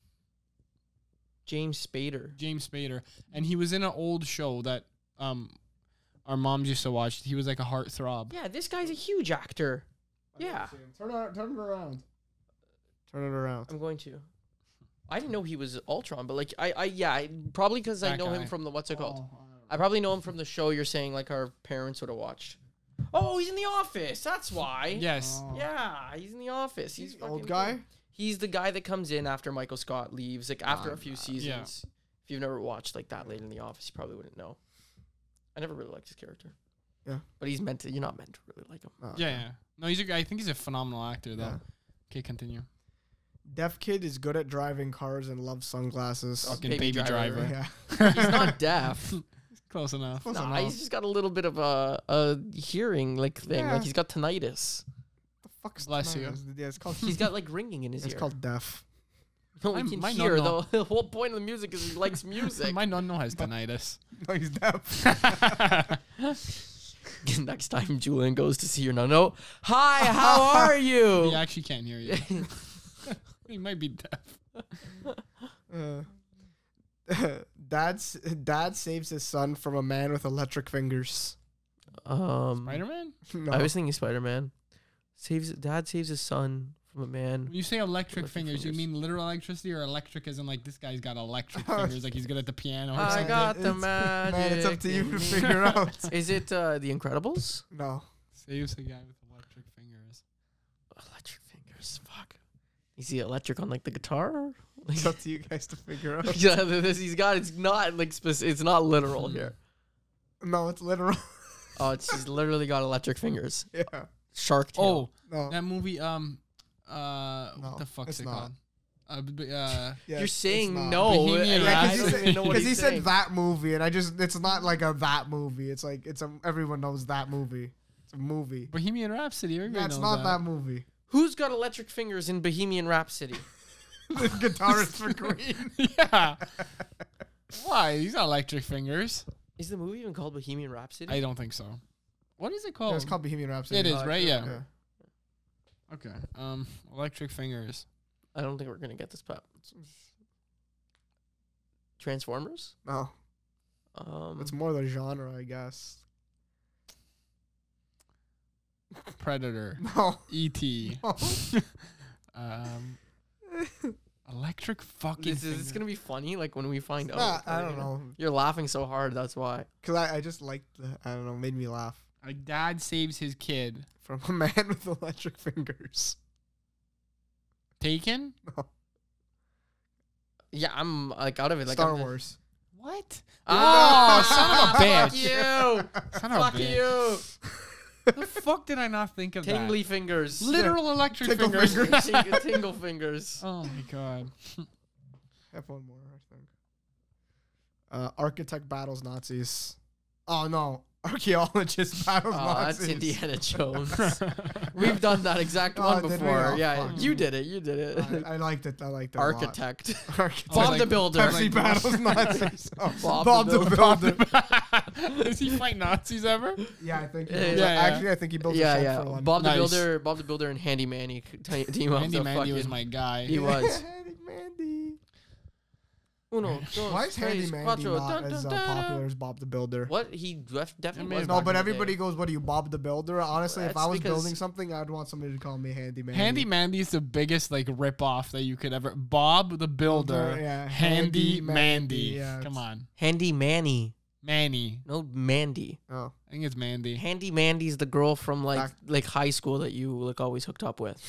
James Spader. James Spader, and he was in an old show that um our moms used to watch. He was like a heartthrob. Yeah, this guy's a huge actor. Yeah. Turn it, turn it around. Turn it around. I'm going to. I didn't know he was Ultron, but like I, I yeah, I, probably because I That know him guy. from the what's it called? Oh, I probably know him from the show you're saying like our parents would have watched. Oh, he's in The Office. That's why. Yes. Oh. Yeah, he's in The Office. He's He's the old fucking guy. cool. He's the guy that comes in after Michael Scott leaves, like after Oh, a few God. seasons. If you've never watched like that late in The Office, you probably wouldn't know. I never really liked his character. Yeah. But he's meant to. You're not meant to really like him. Oh, Yeah, okay. yeah. No, he's a, I think he's a phenomenal actor, though. Yeah. Okay, continue. Deaf kid is good at driving cars and loves sunglasses. Fucking Baby baby, driver. driver. Yeah. He's not deaf. Close enough. Close Nah, enough. he's just got a little bit of a, a hearing like thing. Yeah. Like he's got tinnitus. The fuck's Bless you. tinnitus? Yeah, it's called. He's got like ringing in his It's ear. called deaf. No, he My- can my hear nonno- though. The whole point of the music is he likes music. My nonno has tinnitus. No, he's deaf. Next time Julian goes to see your nonno, hi, how are you? He actually can't hear you. He might be deaf. Uh, Dad's dad saves his son from a man with electric fingers. Um, Spider-Man? No. I was thinking Spider Man. Saves dad saves his son from a man. When you say electric, Electric fingers, you fingers. mean literal electricity or electric as in like this guy's got electric fingers, like he's good at the piano or I something? got the It's- magic. Man, it's up to you in to me. figure out. Is it uh, The Incredibles? No. Saves the guy with electric fingers. Electric fingers. Fuck. Is he electric on like the guitar? Like, It's up to you guys to figure out. yeah, this he's got. It's not like speci- It's not literal Hmm. here. No, it's literal. Oh, it's he's literally got electric fingers. Yeah. Shark Oh, Tail. No. that movie, um, uh, No, what the fuck's it's it not. called? Uh, b- b- uh, Yeah, You're it's saying not. no. Bohemian and Yeah, I because don't he, even said, know what 'cause he he's said saying. that movie, and I just, it's not like a that movie. It's like, it's a, everyone knows that movie. It's a movie. Bohemian Rhapsody. Everybody Yeah, it's knows not that. that movie. Who's got electric fingers in Bohemian Rhapsody? The guitarist for Queen. Yeah. Why? He's got electric fingers. Is the movie even called Bohemian Rhapsody? I don't think so. What is it called? Yeah, it's called Bohemian Rhapsody. It is, Oh, I right? can't Yeah. Yeah. Okay. Um, electric fingers. I don't think we're gonna get this. Pep. Transformers. No, Um, it's more the genre, I guess. Predator. No. E T. No. um, electric fucking. this is it's fingers. gonna be funny. Like when we find Nah, out. I Like, don't know. You're laughing so hard. That's why. Cause I, I just liked the, I don't know, made me laugh. A dad saves his kid. From a man with electric fingers. Taken? Yeah, I'm like out of it. Like Star I'm the- Wars. What? Oh, son of a Fuck bitch. you! Son of a Fuck bitch. you! The fuck did I not think of Tingly that? fingers. Literal electric Tickle fingers. fingers. Ting- tingle fingers. Oh my god. I have one more, I think. Uh, architect battles Nazis. Oh no, archaeologist battles Oh, Nazis. that's Indiana Jones. We've done that exact Oh, one did we? before. Oh, Yeah, fuck. you did it. You did it. I, I liked it. I liked it. a lot. Architect. Architect. Bob like- the Builder. Pepsi like- battles Nazis. Oh, Bob Bob, the the, Builder. Builder. Does he fight Nazis ever? Yeah, I think. He Yeah, built yeah, a- yeah. Actually, I think he built yeah, a set yeah. for one. Bob the Nice. Builder, Bob the Builder, and Handy Manny c- t- team up. Andy the Mandy fucking, was my guy. He was. Handy Mandy. Uno, dos, Why is Handy tres, Mandy cuatro, not dun, as uh, dun, dun. popular as Bob the Builder? What he def- definitely I was. mean, No, back but in the everybody day. goes, "What are you, Bob the Builder?" Honestly, if That's I was because- building something, I'd want somebody to call me Handy Mandy. Handy Mandy's the biggest like rip off that you could ever. Bob the Builder. Yeah, Handy, Handy Mandy. Mandy, yeah, Come it's- on. Handy Manny, Manny. no Mandy. Oh, I think it's Mandy. Handy Mandy's the girl from like Back- like high school that you like always hooked up with.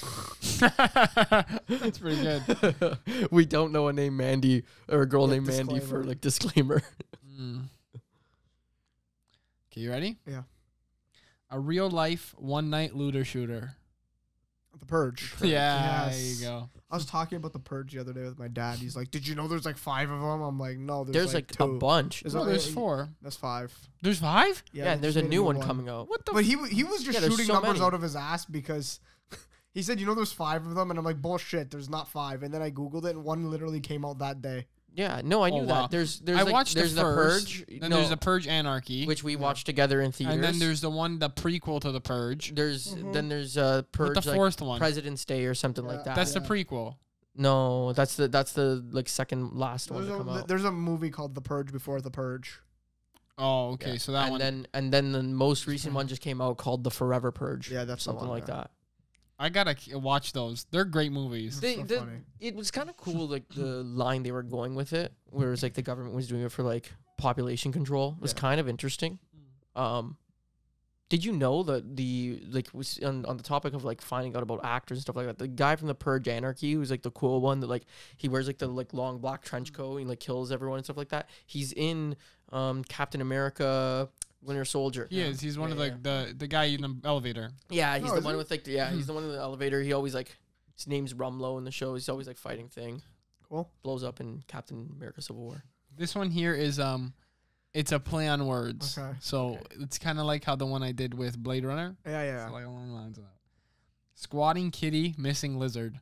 That's pretty good. We don't know a name Mandy or a girl Yeah, named Mandy for disclaimer. like disclaimer. Mm. Okay, you ready? Yeah. A real life one night looter shooter. The Purge. Yeah, Yes. there you go. I was talking about the Purge the other day with my dad. He's like, "Did you know there's like five of them?" I'm like, "No, there's, There's like, like, two. a bunch. There's No, a- there's uh, four. That's five. There's five? Yeah, they and there's just a made new one coming out. What the But he w- he was just Yeah, there's shooting so numbers many. out of his ass because he said, "You know, there's five of them," and I'm like, "Bullshit, there's not five." And then I googled it, and one literally came out that day. Yeah, no, I knew Oh, wow. that. There's there's I like, watched there's the first. Purge. Then no, there's the Purge Anarchy. which we watched together in theaters. and then there's the one, the prequel to the Purge. there's Mhm. then there's uh Purge What the like fourth one? President's Day or something Yeah. like that. That's Yeah. the prequel. No, that's the that's the like second last one There's to a, come out. there's a movie called The Purge before The Purge. Oh, okay. Yeah. So that and one. then and then the most recent one just came out called The Forever Purge. Yeah, that's the something one, like yeah. that. I gotta k- watch those. They're great movies. They- They, so the, funny. it was kind of cool, like the line they were going with it, where it was like the government was doing it for like population control. It was Yeah. kind of interesting. Um, did you know that the like was on, on the topic of like finding out about actors and stuff like that? The guy from the Purge Anarchy, who's like the cool one that like he wears like the like long black trench coat and like kills everyone and stuff like that. He's in um Captain America, Winter Soldier. He is. He's one Yeah, of the, yeah. the the guy in the elevator. Yeah, he's Oh, the is one he? with like the, yeah, he's the one in the elevator. He always like his name's Rumlow in the show. He's always like fighting thing. Cool. Blows up in Captain America Civil War. This one here is um, it's a play on words. Okay. So it's kind of like how the one I did with Blade Runner. Yeah, yeah. So like along the lines of that. Squatting kitty, missing lizard.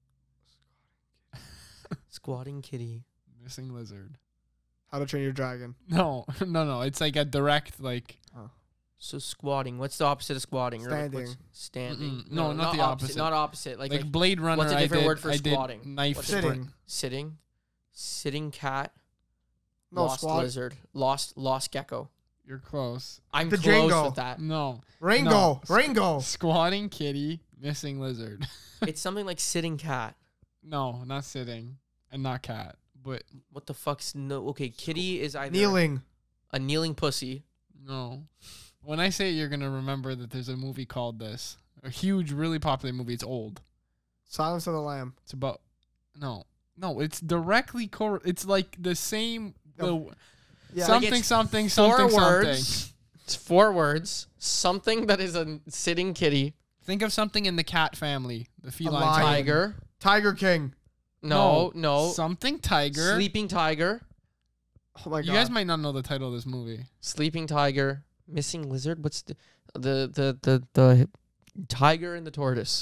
Squatting kitty. Missing lizard. How to Train Your Dragon. No, no, no. It's like a direct like. So squatting. What's the opposite of squatting? Or like what's standing. Mm-mm. No, not the opposite. Not opposite. Like, Like, like Blade Runner. what's a I different did, word for I did squatting? Knife What's Sitting. spring. sitting, sitting cat, No, lost squat. lizard, lost lost gecko. You're close. I'm The close Django. with that. No. Ringo. No. Ringo. Squatting kitty, missing lizard. It's something like sitting cat. No, not sitting and not cat, but What the fuck's no? Okay, kitty is either Kneeling. a kneeling pussy. no. When I say it, you're gonna remember that there's a movie called this. A huge, really popular movie. It's old. Silence of the Lamb. It's about no, no. It's directly cor. It's like the same. No. The Yeah. something, it's something, Four something, something. words. It's four words. Something that is a sitting kitty. Think of something in the cat family, the feline lion. type. Tiger. Tiger King. No, no. Something tiger. Sleeping tiger. Oh my god. You guys might not know the title of this movie. Sleeping tiger. Missing lizard. What's the the the the, the tiger and the tortoise?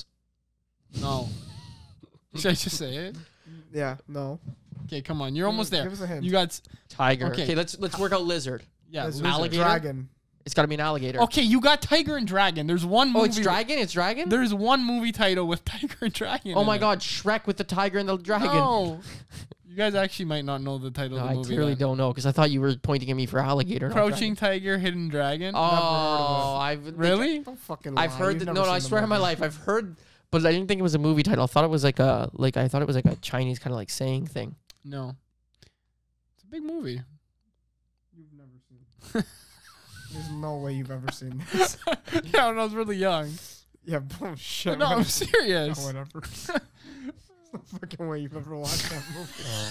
No. Should I just say it? Yeah. No. Okay, come on. You're almost there. Give us a hint. You got s- Tiger. Okay. Okay, let's let's work out lizard. yeah. There's lizard. alligator? Dragon. It's got to be an alligator. Okay, you got Tiger and Dragon. There's one movie. Oh, it's dragon. It's dragon. There's one movie title with Tiger and Dragon. Oh in my it. God, Shrek with the tiger and the dragon. No. You guys actually might not know the title No, of I the movie. clearly then. don't know because I thought you were pointing at me for alligator. not Crouching dragon. Tiger, Hidden Dragon. Oh, I've Really? Don't fucking lie. I've heard You've that. never No, no, I seen the swear on my movie. life, I've heard, but I didn't think it was a movie title. I thought it was like a like I thought it was like a Chinese kind of like saying thing. No. It's a big movie. You've never seen. There's no way you've ever seen this. Yeah, when I was really young. Yeah, bullshit. No, I'm Oh, serious. whatever. There's no fucking way you've ever watched that movie.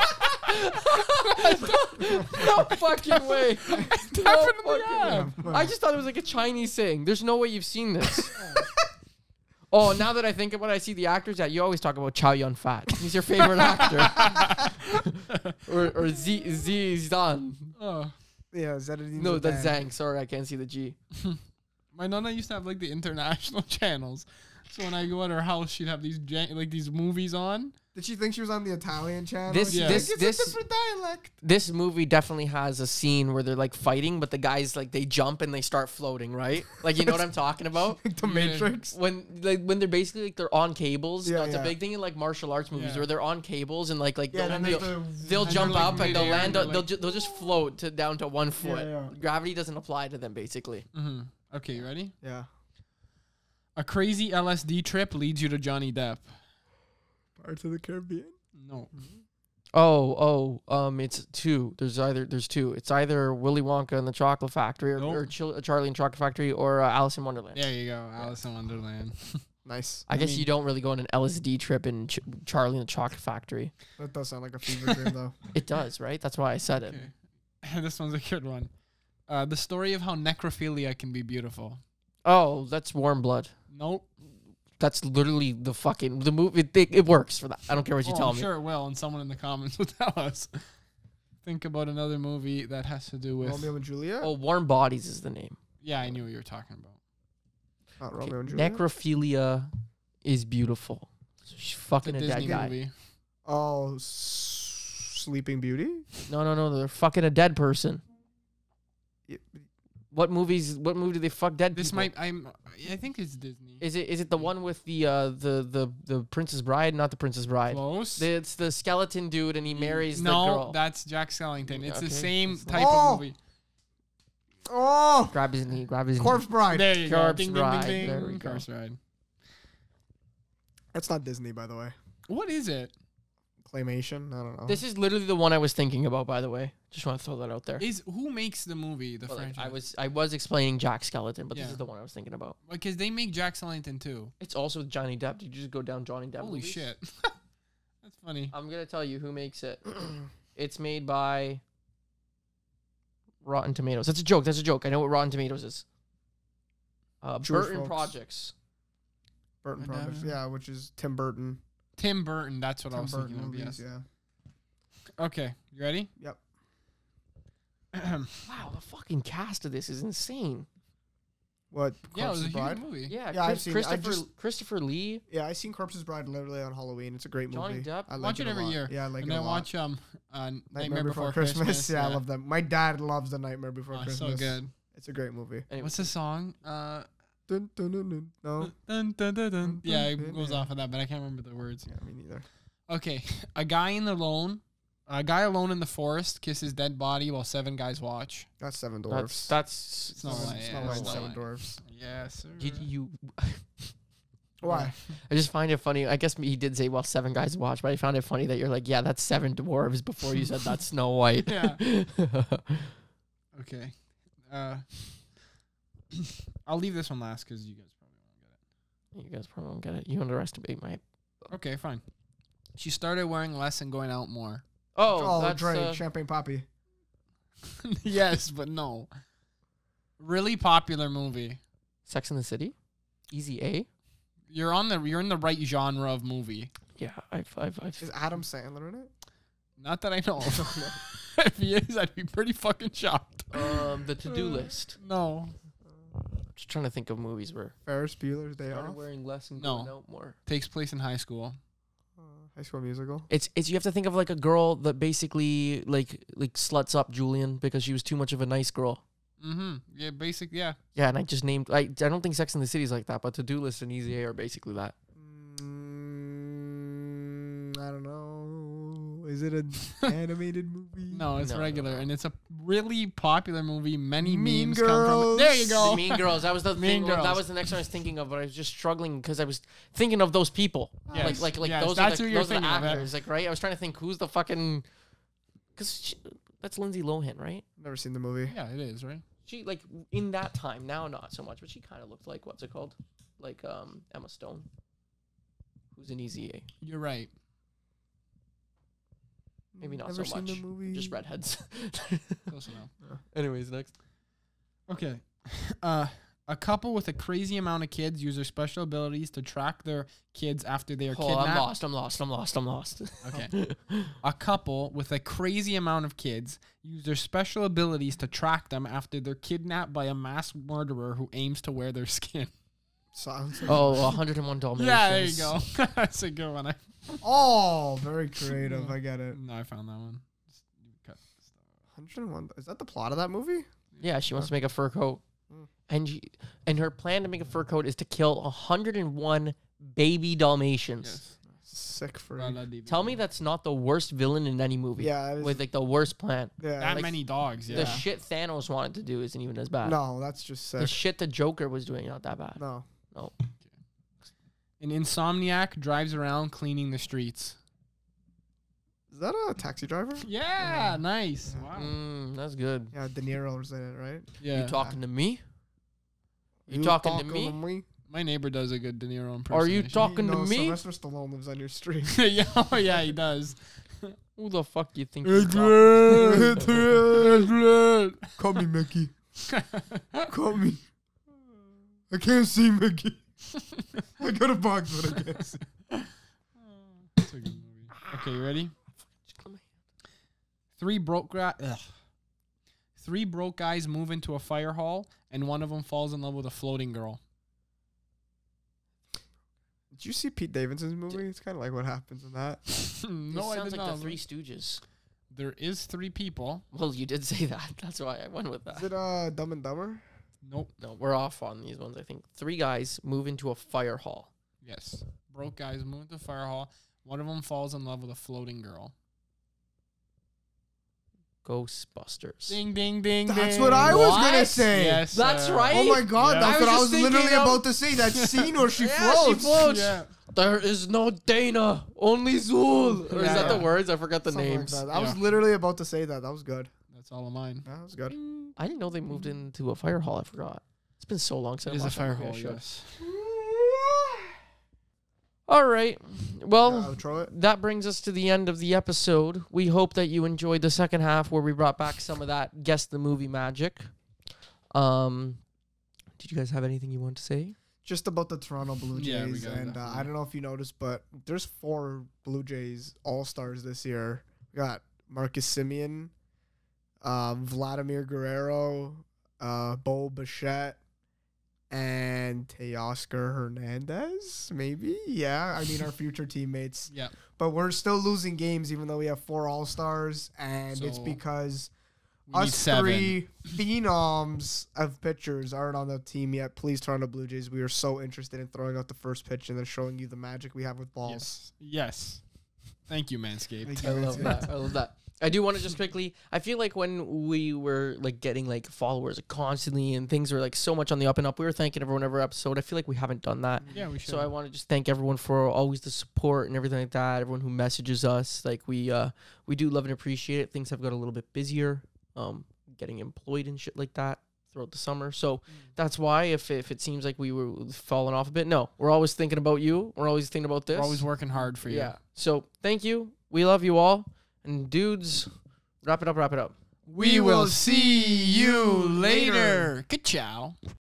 No fucking way. No Definitely fucking have. way. I just thought it was like a Chinese saying. There's no way you've seen this. Oh, now that I think about it, I see the actors that you always talk about Chow Yun Fat. He's your favorite actor. or or Z Z Zan. Oh. Yeah, Zedadine. No, that's Zidane. Zhang. Sorry, I can't see the G. My nana used to have like the international channels. So when I go at her house, she'd have these jan- like these movies on. Did she think she was on the Italian channel? This- She's this- like, this- it's a different dialect. This movie definitely has a scene where they're like fighting, but the guys like they jump and they start floating, right? Like you know what I'm talking about? Like the Yeah. Matrix. When like when they're basically like they're on cables. Yeah, It's yeah. a big thing in like martial arts movies Yeah. where they're on cables and like like Yeah, they'll, and then they'll, there's the- they'll and jump they're, like, up and they'll midair land. and They'll they're, ju- they'll just float to down to one foot. yeah. Gravity doesn't apply to them basically. Mm-hmm. Okay, you ready? Yeah. A crazy L S D trip leads you to Johnny Depp. Parts of the Caribbean. No. Oh, oh, um, it's two. There's either there's two. It's either Willy Wonka and the Chocolate Factory, or, Nope. or Chil- Charlie and the Chocolate Factory, or uh, Alice in Wonderland. There you go. Alice in Wonderland. Nice. I, I guess mean- you don't really go on an L S D trip in Ch- Charlie and the Chocolate Factory. That does sound like a fever dream, though. It does, right? That's why I said it. Okay. This one's a good one. Uh, the story of how necrophilia can be beautiful. Oh, that's Warm Blood. Nope. That's literally the fucking the movie. It, it, it works for that. I don't care what you oh, tell I'm me. sure it will, and someone in the comments will tell us. Think about another movie that has to do with. Romeo and Juliet? Oh, Warm Bodies is the name. Yeah, I knew what you were talking about. Not Okay, Romeo and Juliet. Necrophilia is beautiful. So she's fucking It's a a dead Disney guy. movie. Oh, S- Sleeping Beauty? No, no, no. They're fucking a dead person. Y- What movies? What movie do they fuck dead This people? might. I'm. I think it's Disney. Is it? Is it the one with the uh the the the Princess Bride? Not the Princess Bride. Close. The- It's the skeleton dude, and he marries no, the girl. that's Jack Skellington. It's Okay. the same It's type Oh! of movie. Oh! Grab his knee. Grab his Corpse knee. Bride. There you go. Corpse Ding, ding, Bride. ding, ding. There we go. Corpse Bride. That's not Disney, by the way. What is it? Claymation? I don't know. This is literally the one I was thinking about. By the way, just want to throw that out there. Is who makes the movie? The Well, like, franchise. I was I was explaining Jack Skeleton, but Yeah. this is the one I was thinking about. because they make Jack Skellington too. It's also Johnny Depp. Did you just go down Johnny Depp? Holy movies? shit. That's funny. I'm gonna tell you who makes it. It's made by Rotten Tomatoes. That's a joke. That's a joke. I know what Rotten Tomatoes is. Uh, Jewish Burton folks. Projects. Burton I Projects, never- yeah, which is Tim Burton. Tim Burton. That's what I Tim was Burton thinking of. movies, Yes. yeah. Okay, you ready? Yep. Wow, the fucking cast of this is insane. What? Yeah, it was a Corpse's huge Bride? movie. Yeah, Yeah, I've Chris- seen it. I Christopher just- Christopher Lee. Yeah, I seen Corpse's Bride literally on Halloween. It's a great Johnny movie. Depp? I like Watch it a every lot. year. Yeah, I like and it a then lot. watch um uh, Nightmare, Before, Christmas. Yeah, I love that. My dad loves the Nightmare Before Oh, Christmas. so good. It's a great movie. Anyway, What's the song? Uh, Dun, dun, dun, dun. No, dun, dun, dun, dun. Yeah, it dun, goes yeah. off of that, but I can't remember the words. yeah, me neither. Okay, a guy in the lone, a guy alone in the forest kisses dead body while seven guys watch. That's Seven that's Dwarfs. that's. It's not It's like- not yeah, like it's not Seven like- Dwarfs. Yes, sir. You, you Why? I just find it funny. I guess he did say, well, seven guys watch, but I found it funny that you're like, yeah, that's seven dwarves before you said that's Snow White. Yeah. Okay. Uh, I'll leave this one last because you guys probably won't get You guys probably won't get it. You underestimate my. it. Okay, fine. She started wearing less and going out more. Oh, Oh, that's Drake, uh, Champagne Poppy. Yes, but no. Really popular movie. Sex in the City. Easy A. You're on the you're in the right genre of movie. Yeah, I've, I've, I've. Is Adam Sandler in it? Not that I know of. If he is, I'd be pretty fucking shocked. Um, the to-do list. No. Just trying to think of movies where Ferris Bueller's Day started Off. wearing less and No. going out more. Takes place in high school. Uh, High School Musical. It's it's you have to think of like a girl that basically like like sluts up Julian because she was too much of a nice girl. Mm-hmm. Yeah, basic, yeah. Yeah, and I just named. I I don't think Sex in the City is like that, but To Do List and Easy A are basically that. Mm, I don't know. Is it an animated movie? No, it's No, no, regular, no. and it's a really popular movie. Many Mean memes come from it. Girls. There you go. The Mean Girls. That was the Mean thing. That Girls. was the next one I was thinking of, but I was just struggling because I was thinking of those people. Yes, Like like like yes, those that's are who the, you're those are the thinking of, yeah. actors. Like right, I was trying to think who's the fucking. Because that's Lindsay Lohan, right? Never seen the movie. Yeah, it is, right? She like in that time now not so much, but she kind of looked like what's it called, like um Emma Stone, who's an Easy A. You're right. Maybe not Never so seen much. the movie. Just redheads. Close enough. Anyways, next. Okay. Uh, a couple with a crazy amount of kids use their special abilities to track their kids after they are Oh, kidnapped. I'm lost. I'm lost. I'm lost. I'm lost. Okay. A couple with a crazy amount of kids use their special abilities to track them after they're kidnapped by a mass murderer who aims to wear their skin. Sounds like Oh, one hundred and one Dalmatians. Yeah, there you go. That's a good one. I, Oh, very creative. I get it. no, I found that one. Just cut stuff. one hundred one. Is that the plot of that movie? Yeah, she wants to make a fur coat. Mm. And she, and her plan to make a fur coat is to kill one hundred and one baby Dalmatians. Yes. Sick for Ra- la di- Tell me that's not the worst villain in any movie. Yeah, it is- With like the worst plan. yeah. that like, many dogs. Yeah. The shit Thanos wanted to do isn't even as bad. No, that's just The sick. shit the Joker was doing not that bad. No. No. An insomniac drives around cleaning the streets. Is that a taxi driver? Yeah, Yeah. nice. Yeah. Wow. Mm, that's good. Yeah, De Niro was in it, right? Yeah. You talking to me? You, talking, to me? My neighbor does a good De Niro impersonation. Are you talking to no, me? Sylvester Stallone lives on your street. yeah, oh, yeah, he does. Who the fuck you think you're talking Adrian! Call me Mickey. Call me. I can't see Mickey. I got a box, but I can't see. That's a good movie. Okay, you ready? Three broke gra- ugh. Three broke guys move into a fire hall, and one of them falls in love with a floating girl. Did you see Pete Davidson's movie? It's kind of like what happens in that. no, This I sounds did like not. the Three Stooges. There is three people. Well, you did say that. That's why I went with that. Is it uh, Dumb and Dumber? Nope. No, we're off on these ones. I think three guys move into a fire hall. Yes. Broke guys move into a fire hall. One of them falls in love with a floating girl. Ghostbusters. Ding, ding, ding, That's ding. what I was What? gonna say. Yes. That's sir. right. Oh my god, Yeah. that's I what was I just was literally thinking of- about to say. That scene where she Yeah, she floats. floats. Yeah. There is no Dana, only Zool. Or is Yeah. that the words? I forgot the Something like names. that. I was Yeah. literally about to say that. That was good. That's all of mine. That was good. I didn't know they moved into a fire hall. I forgot. It's been so long It since I is a watched that fire movie, I hall, should. yes. All right. Well, Yeah, outro it. that brings us to the end of the episode. We hope that you enjoyed the second half where we brought back some of that guess the movie magic. Um, did you guys have anything you want to say? Just about the Toronto Blue Yeah, we Jays, got and that uh, one. I don't know if you noticed, but there's four Blue Jays All Stars this year. We got Marcus Simeon, uh, Vladimir Guerrero, uh, Bo Bichette, and Teoscar Hernandez. Maybe, yeah. I mean, our future teammates. Yeah. But we're still losing games, even though we have four All Stars, and it's So, because We need us seven. three phenoms of pitchers aren't on the team yet. Please, Toronto Blue Jays, we are so interested in throwing out the first pitch and then showing you the magic we have with balls. Yes. Yes. Thank you, Manscaped. Thank I you. love that. I love that. I do want to just quickly. I feel like when we were like getting like followers like, constantly and things were like so much on the up and up, we were thanking everyone every episode. I feel like we haven't done that. Yeah, we should. So I want to just thank everyone for always the support and everything like that. Everyone who messages us, like we uh we do love and appreciate it. Things have got a little bit busier, um, getting employed and shit like that throughout the summer. So that's why if if it seems like we were falling off a bit, no, we're always thinking about you. We're always thinking about this. We're always working hard for you. Yeah. So thank you. We love you all. And dudes, wrap it up. Wrap it up. We will see you later. Good ciao.